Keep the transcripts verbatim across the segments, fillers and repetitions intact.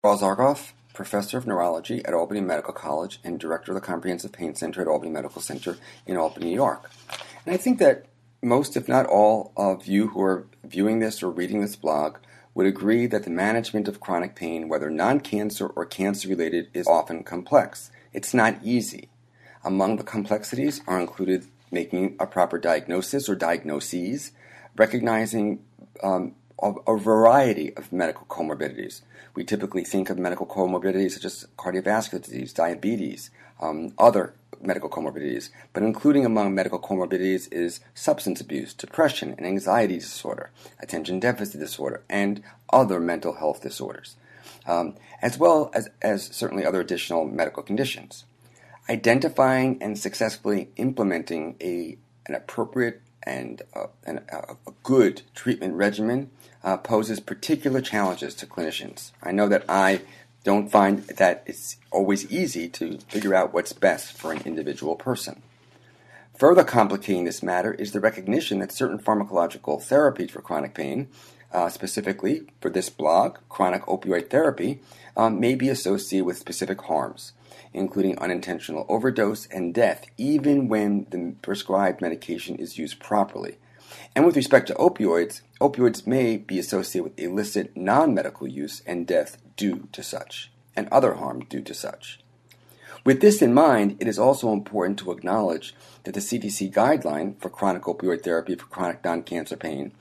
Charles Argoff, Professor of Neurology at Albany Medical College and Director of the Comprehensive Pain Center at Albany Medical Center in Albany, New York. And I think that most, if not all, of you who are viewing this or reading this blog would agree that the management of chronic pain, whether non-cancer or cancer-related, is often complex. It's not easy. Among the complexities are included making a proper diagnosis or diagnoses, recognizing um, a, a variety of medical comorbidities. We typically think of medical comorbidities such as cardiovascular disease, diabetes, um, other medical comorbidities, but including among medical comorbidities is substance abuse, depression, and anxiety disorder, attention deficit disorder, and other mental health disorders, um, as well as, as certainly other additional medical conditions. Identifying and successfully implementing a, an appropriate and uh, an, a, a good treatment regimen uh, poses particular challenges to clinicians. I know that I don't find that it's always easy to figure out what's best for an individual person. Further complicating this matter is the recognition that certain pharmacological therapies for chronic pain, uh, specifically for this blog, chronic opioid therapy, um, may be associated with specific harms, including unintentional overdose and death, even when the prescribed medication is used properly. And with respect to opioids, opioids may be associated with illicit non-medical use and death due to such, and other harm due to such. With this in mind, it is also important to acknowledge that the C D C guideline for chronic opioid therapy for chronic non-cancer pain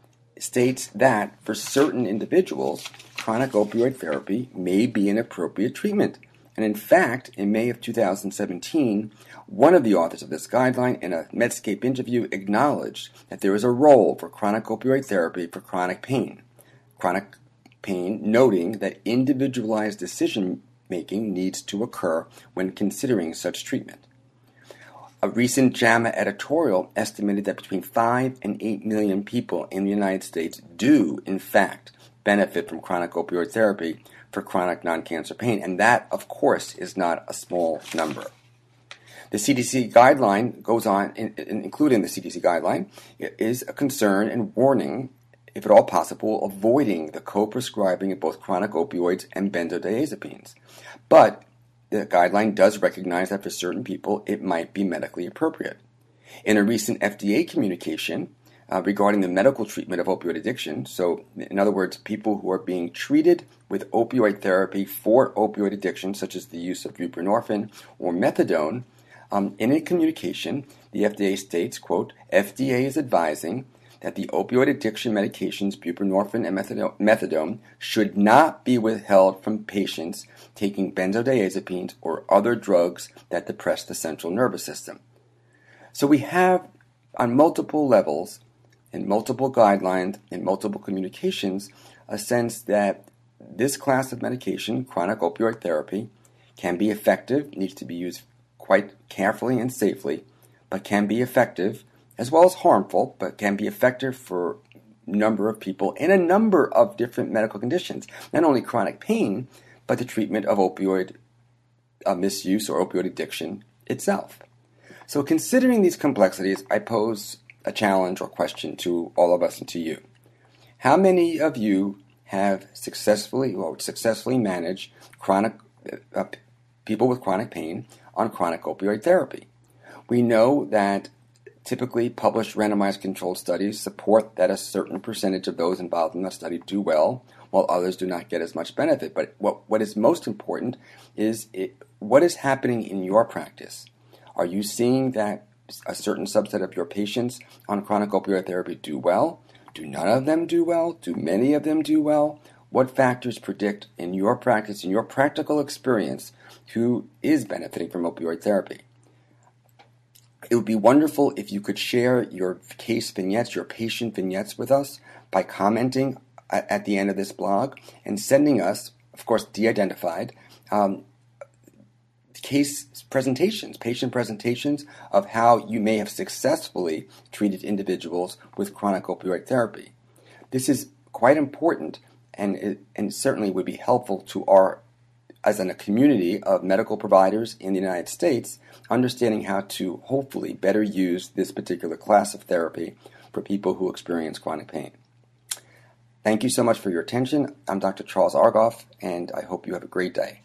states that for certain individuals, chronic opioid therapy may be an appropriate treatment. And in fact, in May of two thousand seventeen, one of the authors of this guideline in a Medscape interview acknowledged that there is a role for chronic opioid therapy for chronic pain. Chronic pain, noting that individualized decision-making needs to occur when considering such treatment. A recent JAMA editorial estimated that between five and eight million people in the United States do, in fact, benefit from chronic opioid therapy for chronic non-cancer pain, and that, of course, is not a small number. The C D C guideline goes on, in, in, including the C D C guideline, is a concern and warning, if at all possible, avoiding the co-prescribing of both chronic opioids and benzodiazepines. But the guideline does recognize that for certain people it might be medically appropriate. In a recent F D A communication uh, regarding the medical treatment of opioid addiction, so in other words, people who are being treated with opioid therapy for opioid addiction, such as the use of buprenorphine or methadone, um, in a communication, the F D A states, quote, F D A is advising that the opioid addiction medications buprenorphine and methadone, methadone should not be withheld from patients taking benzodiazepines or other drugs that depress the central nervous system. So we have, on multiple levels, in multiple guidelines, in multiple communications, a sense that this class of medication, chronic opioid therapy, can be effective, needs to be used quite carefully and safely, but can be effective, as well as harmful, but can be effective for a number of people in a number of different medical conditions. Not only chronic pain, but the treatment of opioid uh, misuse or opioid addiction itself. So considering these complexities, I pose a challenge or question to all of us and to you. How many of you have successfully, or successfully managed chronic uh, people with chronic pain on chronic opioid therapy? We know that typically published randomized controlled studies support that a certain percentage of those involved in the study do well, while others do not get as much benefit. But what, what is most important is it, what is happening in your practice. Are you seeing that a certain subset of your patients on chronic opioid therapy do well? Do none of them do well? Do many of them do well? What factors predict in your practice, in your practical experience, who is benefiting from opioid therapy? It would be wonderful if you could share your case vignettes, your patient vignettes with us by commenting at, at the end of this blog and sending us, of course, de-identified, um, case presentations, patient presentations of how you may have successfully treated individuals with chronic opioid therapy. This is quite important and, it, and certainly would be helpful to our, as in a community of medical providers in the United States, understanding how to hopefully better use this particular class of therapy for people who experience chronic pain. Thank you so much for your attention. I'm Doctor Charles Argoff, and I hope you have a great day.